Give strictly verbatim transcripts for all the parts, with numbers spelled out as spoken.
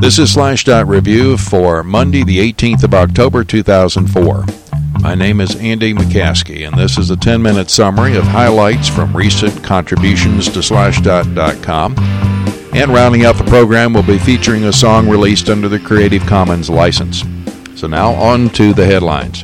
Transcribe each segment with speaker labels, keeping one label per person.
Speaker 1: This is Slashdot Review for Monday, the eighteenth of October, two thousand four. My name is Andy McCaskey, and this is a ten-minute summary of highlights from recent contributions to Slashdot dot com. And rounding out the program, we'll be featuring a song released under the Creative Commons license. So now on to the headlines.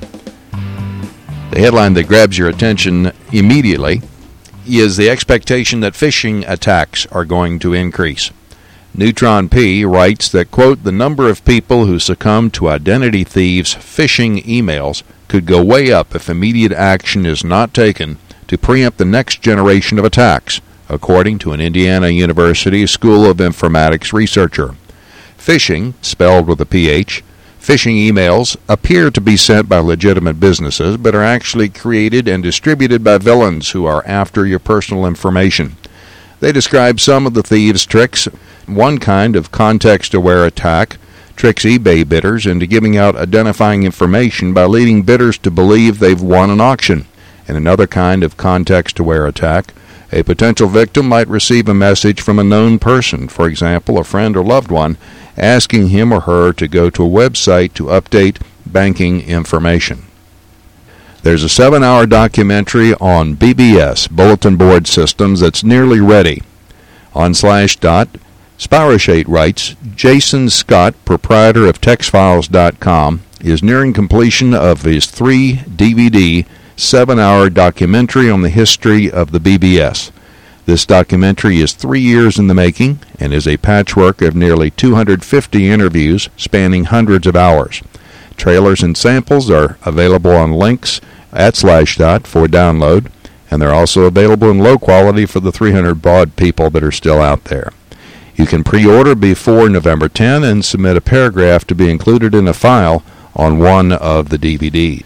Speaker 1: The headline that grabs your attention immediately is the expectation that phishing attacks are going to increase. Neutron P writes that, quote, the number of people who succumb to identity thieves' phishing emails could go way up if immediate action is not taken to preempt the next generation of attacks, according to an Indiana University School of Informatics researcher. Phishing, spelled with a P H, phishing emails appear to be sent by legitimate businesses, but are actually created and distributed by villains who are after your personal information. They describe some of the thieves' tricks. One kind of context-aware attack tricks eBay bidders into giving out identifying information by leading bidders to believe they've won an auction. In another kind of context-aware attack, a potential victim might receive a message from a known person, for example, a friend or loved one, asking him or her to go to a website to update banking information. There's a seven-hour documentary on B B S, Bulletin Board Systems, that's nearly ready. On Slashdot, Spirashate writes, Jason Scott, proprietor of tex files dot com, is nearing completion of his three D V D, seven-hour documentary on the history of the B B S. This documentary is three years in the making and is a patchwork of nearly two hundred fifty interviews spanning hundreds of hours. Trailers and samples are available on links at Slashdot for download, and they're also available in low quality for the three hundred baud people that are still out there. You can pre-order before November tenth and submit a paragraph to be included in a file on one of the D V Ds.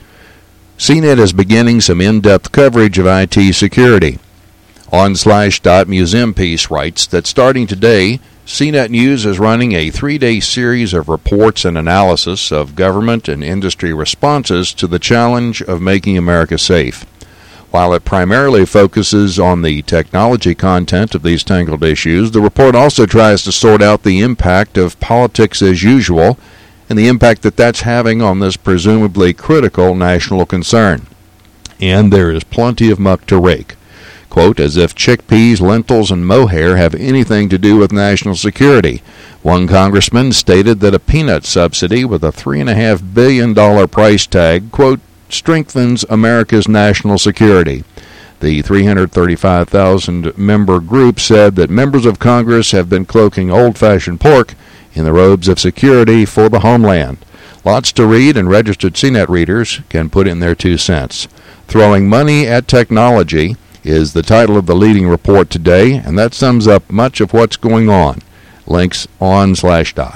Speaker 1: C net is beginning some in-depth coverage of I T security. On Slashdot, Museum Piece writes that starting today, C net News is running a three-day series of reports and analysis of government and industry responses to the challenge of making America safe. While it primarily focuses on the technology content of these tangled issues, the report also tries to sort out the impact of politics as usual and the impact that that's having on this presumably critical national concern. And there is plenty of muck to rake. Quote, as if chickpeas, lentils, and mohair have anything to do with national security. One congressman stated that a peanut subsidy with a three point five billion dollars price tag, quote, strengthens America's national security. The three hundred thirty-five thousand member group said that members of Congress have been cloaking old-fashioned pork in the robes of security for the homeland. Lots to read, and registered C net readers can put in their two cents. Throwing money at technology is the title of the leading report today, and that sums up much of what's going on. Links on Slashdot.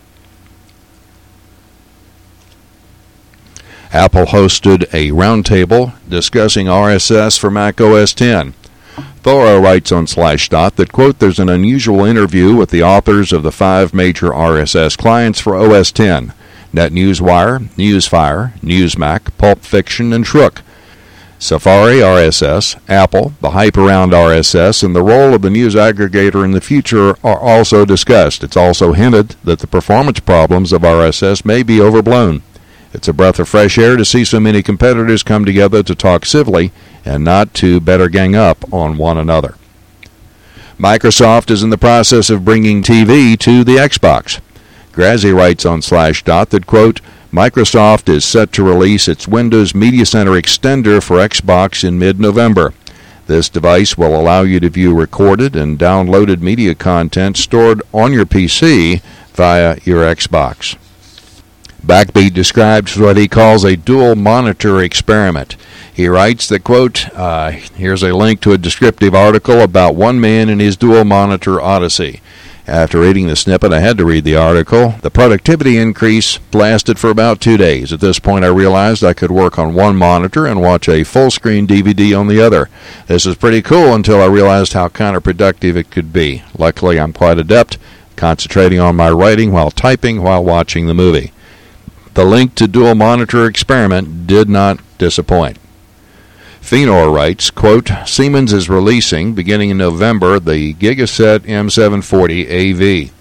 Speaker 1: Apple hosted a roundtable discussing R S S for Mac O S ten. Thora writes on Slashdot that, quote, there's an unusual interview with the authors of the five major R S S clients for O S ten, NetNewsWire, Newsfire, Newsmac, Pulp Fiction, and Shrook. Safari R S S, Apple, the hype around R S S, and the role of the news aggregator in the future are also discussed. It's also hinted that the performance problems of R S S may be overblown. It's a breath of fresh air to see so many competitors come together to talk civilly and not to better gang up on one another. Microsoft is in the process of bringing T V to the Xbox. Grazi writes on Slashdot that, quote, Microsoft is set to release its Windows Media Center extender for Xbox in mid-November. This device will allow you to view recorded and downloaded media content stored on your P C via your Xbox. Backbeat describes what he calls a dual monitor experiment. He writes that, quote, uh, here's a link to a descriptive article about one man and his dual monitor odyssey. After reading the snippet, I had to read the article. The productivity increase lasted for about two days. At this point, I realized I could work on one monitor and watch a full-screen D V D on the other. This is pretty cool until I realized how counterproductive it could be. Luckily, I'm quite adept, concentrating on my writing while typing while watching the movie. The link to dual monitor experiment did not disappoint. Fenor writes, quote, Siemens is releasing, beginning in November, the Gigaset M seven forty A V.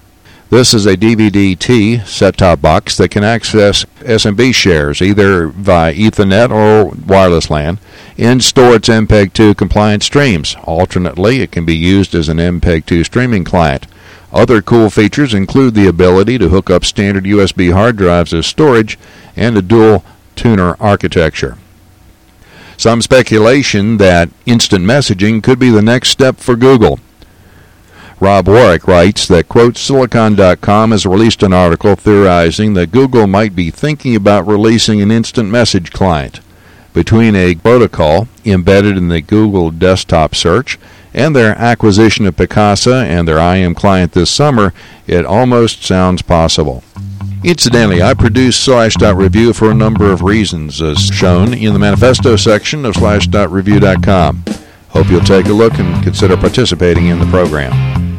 Speaker 1: This is a D V D T set-top box that can access S M B shares either via Ethernet or wireless LAN and store its M P E G two compliant streams. Alternately, it can be used as an M P E G two streaming client. Other cool features include the ability to hook up standard U S B hard drives as storage and a dual tuner architecture. Some speculation that instant messaging could be the next step for Google. Rob Warwick writes that, quote, Silicon dot com has released an article theorizing that Google might be thinking about releasing an instant message client. Between a protocol embedded in the Google desktop search and their acquisition of Picasa and their I M client this summer, it almost sounds possible. Incidentally, I produce Slashdot Review for a number of reasons, as shown in the manifesto section of Slashdot Review dot com. Hope you'll take a look and consider participating in the program.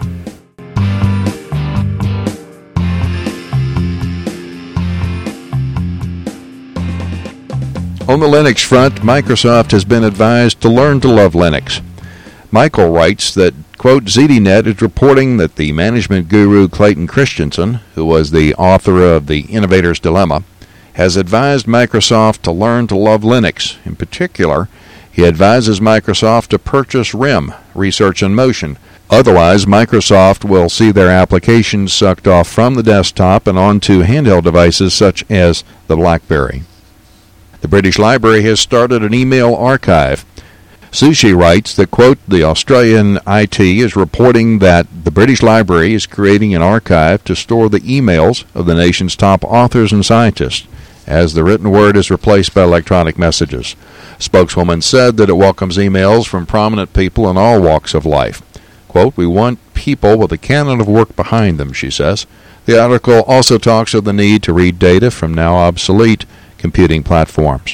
Speaker 1: On the Linux front, Microsoft has been advised to learn to love Linux. Michael writes that, quote, Z D Net is reporting that the management guru Clayton Christensen, who was the author of The Innovator's Dilemma, has advised Microsoft to learn to love Linux. In particular, he advises Microsoft to purchase R I M, Research in Motion. Otherwise, Microsoft will see their applications sucked off from the desktop and onto handheld devices such as the BlackBerry. The British Library has started an email archive. Sushi writes that, quote, the Australian I T is reporting that the British Library is creating an archive to store the emails of the nation's top authors and scientists, as the written word is replaced by electronic messages. Spokeswoman said that it welcomes emails from prominent people in all walks of life. Quote, we want people with a canon of work behind them, she says. The article also talks of the need to read data from now obsolete computing platforms.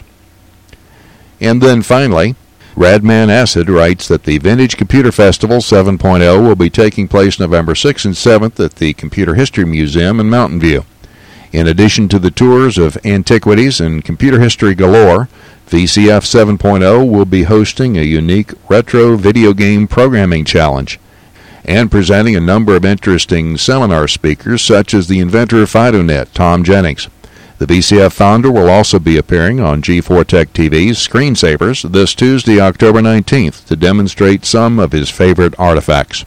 Speaker 1: And then finally, Radman Acid writes that the Vintage Computer Festival seven point oh will be taking place November sixth and seventh at the Computer History Museum in Mountain View. In addition to the tours of antiquities and computer history galore, V C F seven point oh will be hosting a unique retro video game programming challenge and presenting a number of interesting seminar speakers such as the inventor of FidoNet, Tom Jennings. The V C F founder will also be appearing on G four Tech T V's Screensavers this Tuesday, October nineteenth, to demonstrate some of his favorite artifacts.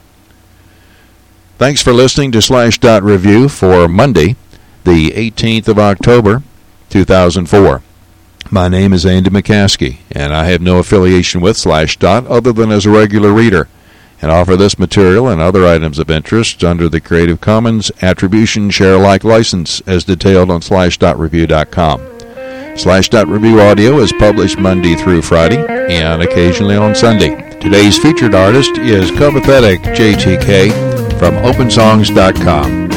Speaker 1: Thanks for listening to Slashdot Review for Monday, the eighteenth of October, two thousand four. My name is Andy McCaskey, and I have no affiliation with Slashdot other than as a regular reader, and offer this material and other items of interest under the Creative Commons Attribution Share Alike license as detailed on Slashdot Review dot com. Slashdot Review audio is published Monday through Friday and occasionally on Sunday. Today's featured artist is Copathetic J T K from Open Songs dot com.